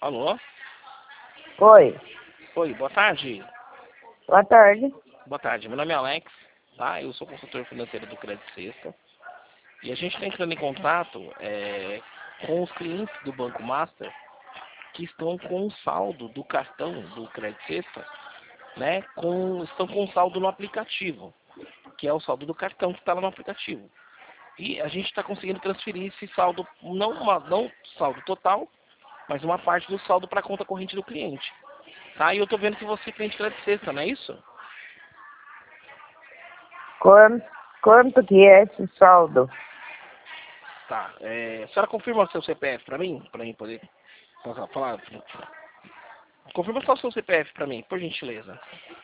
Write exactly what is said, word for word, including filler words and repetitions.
Alô? Oi, Oi, boa tarde. boa tarde. Boa tarde, meu nome é Alex, tá? Eu sou consultor financeiro do Crédito Sexta. E a gente está entrando em contato é, com os clientes do Banco Master que estão com o saldo do cartão do Crédito Sexta, né? Com, estão com o saldo no aplicativo, que é o saldo do cartão que está lá no aplicativo. E a gente está conseguindo transferir esse saldo, não, uma, não saldo total, mas uma parte do saldo para a conta corrente do cliente. Tá? E eu tô vendo que você é cliente Crédito Sexta, não é isso? Quanto, quanto que é esse saldo? Tá. É, a senhora confirma o seu C P F para mim? Para mim poder passar, falar. Confirma só o seu C P F para mim, por gentileza.